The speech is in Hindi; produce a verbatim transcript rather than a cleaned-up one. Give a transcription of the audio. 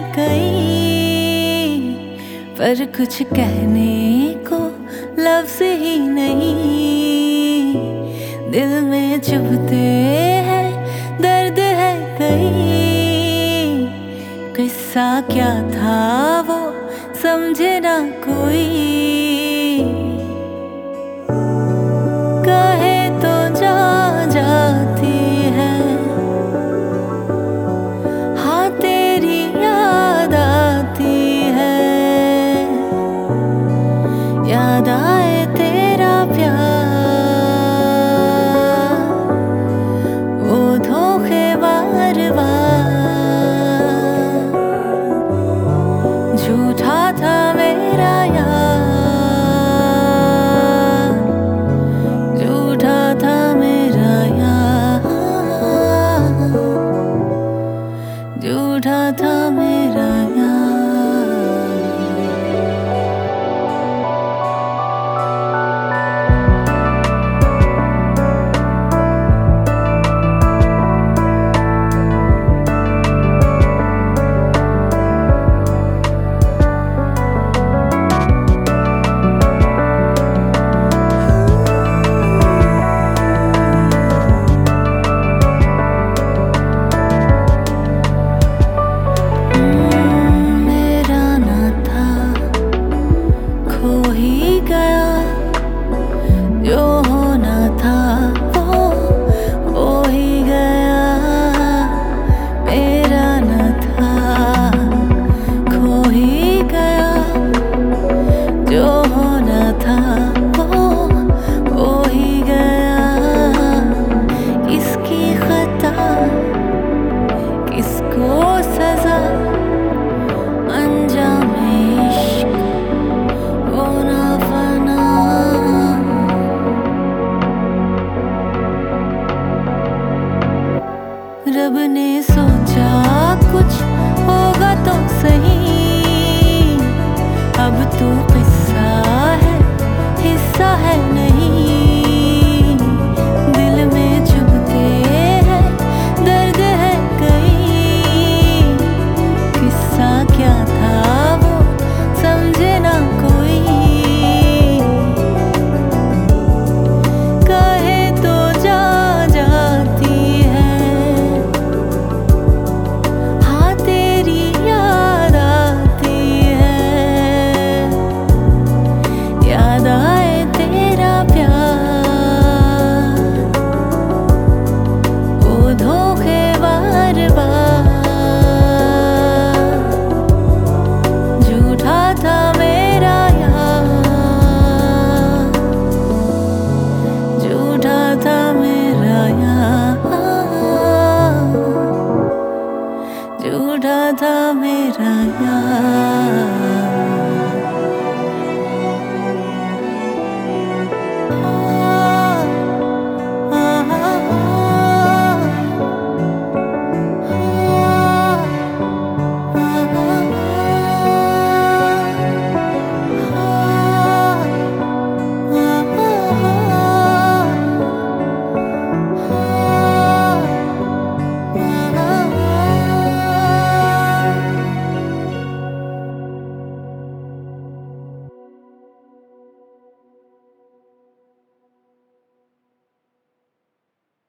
कई, पर कुछ कहने को लफ्ज ही नहीं। दिल में चुभते हैं दर्द है कई, किस्सा क्या था वो समझे ना कोई। कहे तो जा जाती है, हाँ तेरी याद आती है। याद आए तेरा प्यार, वो धोखे बार बार। झूठा था मेरा यार, झूठा था मेरा यार, झूठा था मेरा यार। जो होना था वो हो ही गया, मेरा न था खो ही गया। जो होना था वो हो ही गया, इसकी खता किसको सजा। अंजाम इश्क वो ना फना, रब ने सोचा कुछ होगा तो सही। अब तो किस्सा है हिस्सा है नहीं। दिल में चुभते हैं दर्द है कई, किस्सा क्या था वो समझे ना कोई। कहे तो जा जाती है, याद आए तेरा प्यार, वो धोखे बार बार। झूठा था मेरा यार, झूठा था मेरा यार, झूठा था मेरा यार।